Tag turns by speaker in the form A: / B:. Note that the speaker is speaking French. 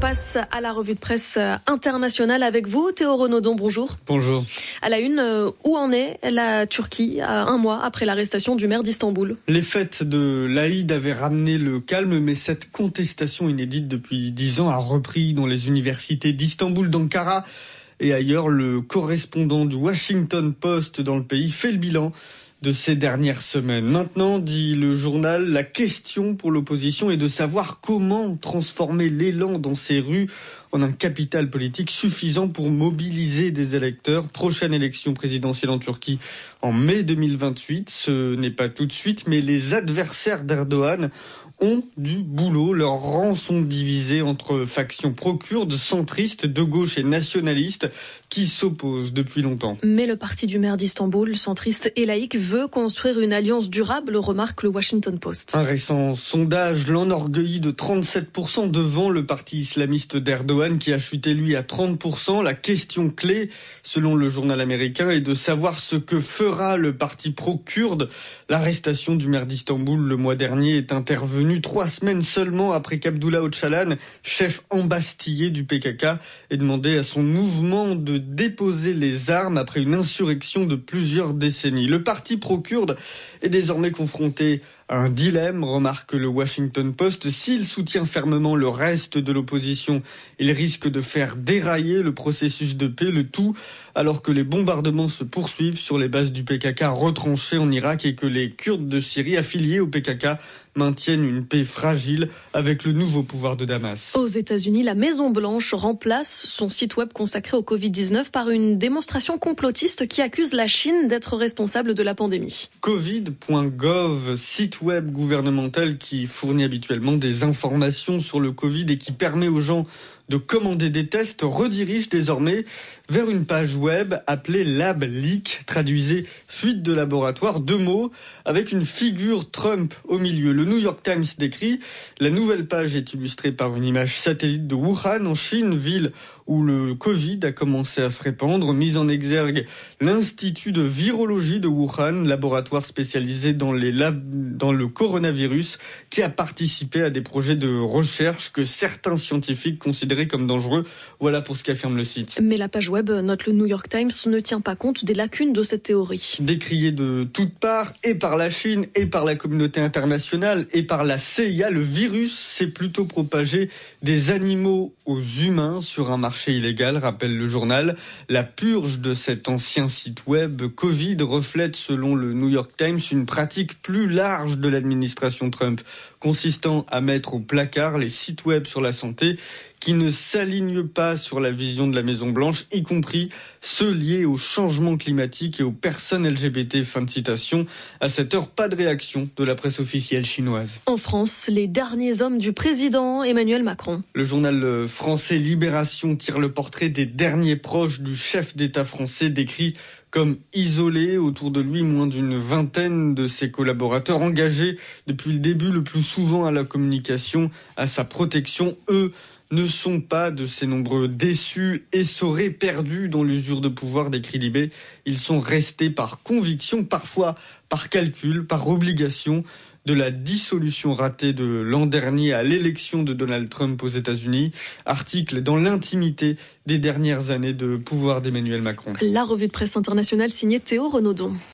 A: passe à la revue de presse internationale avec vous, Théo Renaudon, bonjour.
B: Bonjour.
A: À la une, où en est la Turquie à un mois après l'arrestation du maire d'Istanbul?
B: Les fêtes de l'Aïd avaient ramené le calme, mais cette contestation inédite depuis 10 ans a repris dans les universités d'Istanbul, d'Ankara et ailleurs. Le correspondant du Washington Post dans le pays fait le bilan de ces dernières semaines. Maintenant, dit le journal, la question pour l'opposition est de savoir comment transformer l'élan dans ces rues en un capital politique suffisant pour mobiliser des électeurs. Prochaine élection présidentielle en Turquie en mai 2028. Ce n'est pas tout de suite, mais les adversaires d'Erdogan ont du boulot. Leurs rangs sont divisés entre factions pro-kurdes, centristes, de gauche et nationalistes qui s'opposent depuis longtemps.
A: Mais le parti du maire d'Istanbul, centriste et laïque, veut construire une alliance durable, remarque le Washington Post.
B: Un récent sondage l'enorgueillit de 37% devant le parti islamiste d'Erdogan qui a chuté lui à 30%. La question clé, selon le journal américain, est de savoir ce que fera le parti pro-kurde. L'arrestation du maire d'Istanbul le mois dernier est intervenue 3 semaines seulement après qu'Abdullah Öcalan, chef embastillé du PKK, ait demandé à son mouvement de déposer les armes après une insurrection de plusieurs décennies. Le parti pro-kurde est désormais confronté à un dilemme, remarque le Washington Post. S'il soutient fermement le reste de l'opposition, il risque de faire dérailler le processus de paix, le tout alors que les bombardements se poursuivent sur les bases du PKK retranchées en Irak et que les Kurdes de Syrie affiliés au PKK maintiennent une paix fragile avec le nouveau pouvoir de Damas.
A: Aux États-Unis, la Maison-Blanche remplace son site web consacré au Covid-19 par une démonstration complotiste qui accuse la Chine d'être responsable de la pandémie.
B: Covid.gov, site web gouvernemental qui fournit habituellement des informations sur le Covid et qui permet aux gens de commander des tests, redirige désormais vers une page web appelée LabLeak, traduisez fuite de laboratoire, 2 mots, avec une figure Trump au milieu. Le New York Times décrit, la nouvelle page est illustrée par une image satellite de Wuhan en Chine, ville où le Covid a commencé à se répandre. Mise en exergue l'Institut de virologie de Wuhan, laboratoire spécialisé dans le coronavirus, qui a participé à des projets de recherche que certains scientifiques considèrent comme dangereux. Voilà pour ce qu'affirme le site.
A: Mais la page web, note le New York Times, ne tient pas compte des lacunes de cette théorie.
B: Décrié de toutes parts, et par la Chine, et par la communauté internationale, et par la CIA, le virus s'est plutôt propagé des animaux aux humains sur un marché illégal, rappelle le journal. La purge de cet ancien site web Covid reflète, selon le New York Times, une pratique plus large de l'administration Trump, consistant à mettre au placard les sites web sur la santé qui ne s'alignent pas sur la vision de la Maison-Blanche, y compris ceux liés au changement climatique et aux personnes LGBT. Fin de citation. À cette heure, pas de réaction de la presse officielle chinoise.
A: En France, les derniers hommes du président Emmanuel Macron.
B: Le journal français Libération tire le portrait des derniers proches du chef d'État français, décrit comme isolé. Autour de lui, moins d'une vingtaine de ses collaborateurs engagés depuis le début, le plus souvent à la communication, à sa protection. Eux ne sont pas de ces nombreux déçus, essorés, perdus dans l'usure de pouvoir, décrit Libé. Ils sont restés par conviction, parfois par calcul, par obligation, de la dissolution ratée de l'an dernier à l'élection de Donald Trump aux États-Unis. Article dans l'intimité des dernières années de pouvoir d'Emmanuel Macron.
A: La revue de presse internationale signée Théo Renaudon.